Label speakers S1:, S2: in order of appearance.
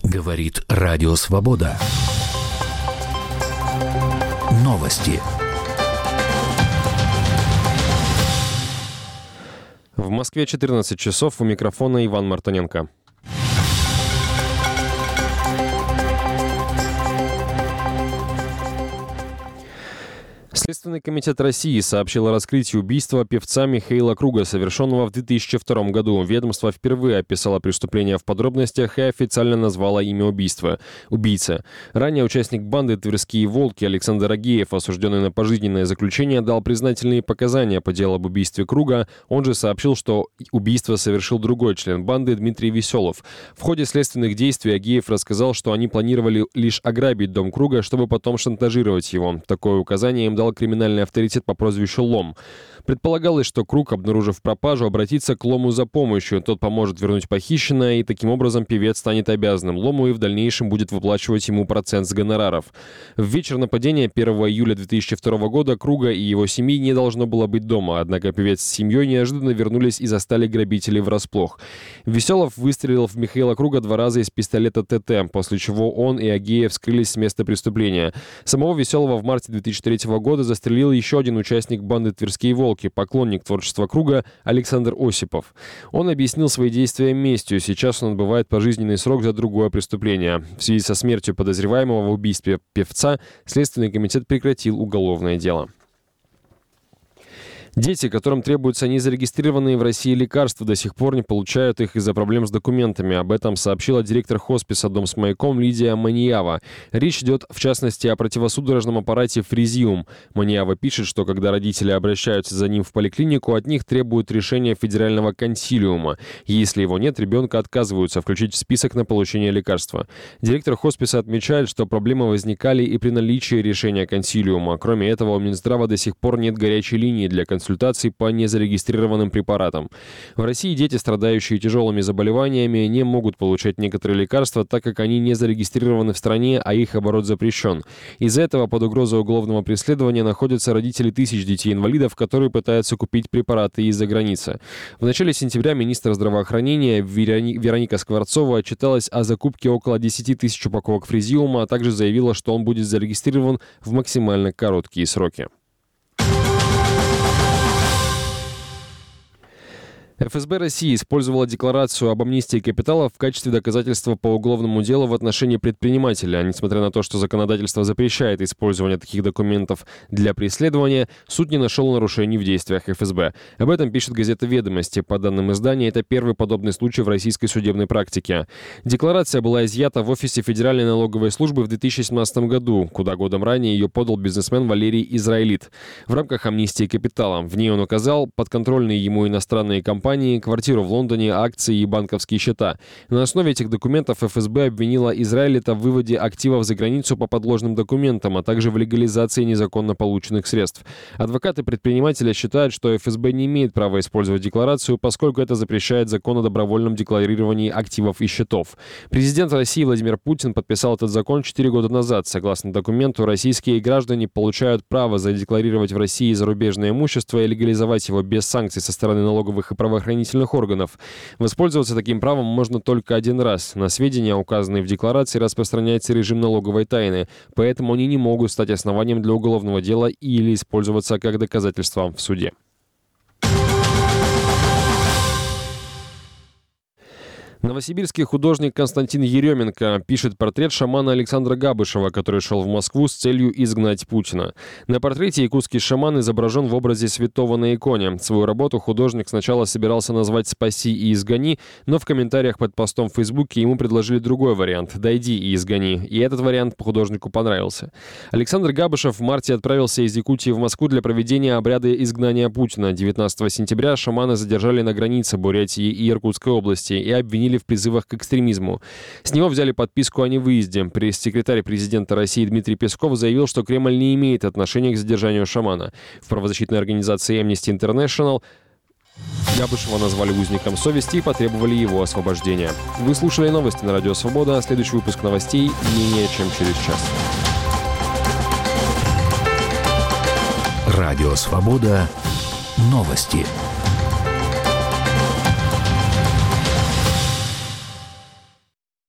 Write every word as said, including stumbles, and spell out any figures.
S1: Говорит Радио Свобода. Новости.
S2: В Москве четырнадцать часов, у микрофона Иван Мартыненко. Следственный комитет России сообщил о раскрытии убийства певца Михаила Круга, совершенного в две тысячи втором году. Ведомство впервые описало преступление в подробностях и официально назвало имя убийства – убийца. Ранее участник банды «Тверские волки» Александр Агеев, осужденный на пожизненное заключение, дал признательные показания по делу об убийстве Круга. Он же сообщил, что убийство совершил другой член банды Дмитрий Веселов. В ходе следственных действий Агеев рассказал, что они планировали лишь ограбить дом Круга, чтобы потом шантажировать его. Такое указание им дал криминальный авторитет по прозвищу Лом. Предполагалось, что Круг, обнаружив пропажу, обратится к Лому за помощью. Тот поможет вернуть похищенное, и таким образом певец станет обязанным Лому и в дальнейшем будет выплачивать ему процент с гонораров. В вечер нападения первого июля две тысячи второго года Круга и его семьи не должно было быть дома, однако певец с семьей неожиданно вернулись и застали грабителей врасплох. Веселов выстрелил в Михаила Круга два раза из пистолета ТТ, после чего он и Агеев скрылись с места преступления. Самого Веселова в марте две тысячи третьего года застрелил еще один участник банды «Тверские волки», поклонник творчества Круга Александр Осипов. Он объяснил свои действия местью. Сейчас он отбывает пожизненный срок за другое преступление. В связи со смертью подозреваемого в убийстве певца Следственный комитет прекратил уголовное дело. Дети, которым требуются незарегистрированные в России лекарства, до сих пор не получают их из-за проблем с документами. Об этом сообщила директор хосписа «Дом с маяком» Лидия Маниява. Речь идет, в частности, о противосудорожном аппарате «Фризиум». Маниява пишет, что когда родители обращаются за ним в поликлинику, от них требуют решения федерального консилиума. Если его нет, ребенка отказываются включить в список на получение лекарства. Директор хосписа отмечает, что проблемы возникали и при наличии решения консилиума. Кроме этого, у Минздрава до сих пор нет горячей линии для консультации консультаций по незарегистрированным препаратам. В России дети, страдающие тяжелыми заболеваниями, не могут получать некоторые лекарства, так как они не зарегистрированы в стране, а их оборот запрещен. Из-за этого под угрозой уголовного преследования находятся родители тысяч детей-инвалидов, которые пытаются купить препараты из-за границы. В начале сентября министр здравоохранения Верони... Вероника Скворцова отчиталась о закупке около десяти тысяч упаковок Фризиума, а также заявила, что он будет зарегистрирован в максимально короткие сроки. эф эс бэ России использовала декларацию об амнистии капитала в качестве доказательства по уголовному делу в отношении предпринимателя. Несмотря на то, что законодательство запрещает использование таких документов для преследования, суд не нашел нарушений в действиях эф эс бэ. Об этом пишет газета «Ведомости». По данным издания, это первый подобный случай в российской судебной практике. Декларация была изъята в офисе Федеральной налоговой службы в две тысячи семнадцатом году, куда годом ранее ее подал бизнесмен Валерий Израилит в рамках амнистии капитала. В ней он указал подконтрольные ему иностранные компании, квартиру в Лондоне, акции и банковские счета. На основе этих документов эф эс бэ обвинила Израилита в выводе активов за границу по подложным документам, а также в легализации незаконно полученных средств. Адвокаты предпринимателя считают, что эф эс бэ не имеет права использовать декларацию, поскольку это запрещает закон о добровольном декларировании активов и счетов. Президент России Владимир Путин подписал этот закон четыре года назад. Согласно документу, российские граждане получают право задекларировать в России зарубежное имущество и легализовать его без санкций со стороны налоговых и правоохранительных правоохранительных органов. Воспользоваться таким правом можно только один раз. На сведения, указанные в декларации, распространяется режим налоговой тайны, поэтому они не могут стать основанием для уголовного дела или использоваться как доказательство в суде. Новосибирский художник Константин Еременко пишет портрет шамана Александра Габышева, который шел в Москву с целью изгнать Путина. На портрете якутский шаман изображен в образе святого на иконе. Свою работу художник сначала собирался назвать «Спаси и изгони», но в комментариях под постом в Фейсбуке ему предложили другой вариант «Дойди и изгони». И этот вариант художнику понравился. Александр Габышев в марте отправился из Якутии в Москву для проведения обряда изгнания Путина. девятнадцатого сентября шамана задержали на границе Бурятии и Иркутской области и обвинили в призывах к экстремизму. С него взяли подписку о невыезде. Пресс-секретарь президента России Дмитрий Песков заявил, что Кремль не имеет отношения к задержанию шамана. В правозащитной организации Amnesty International Габышева назвали узником совести и потребовали его освобождения. Вы слушали новости на Радио Свобода. Следующий выпуск новостей менее чем через час.
S1: Радио Свобода. Новости.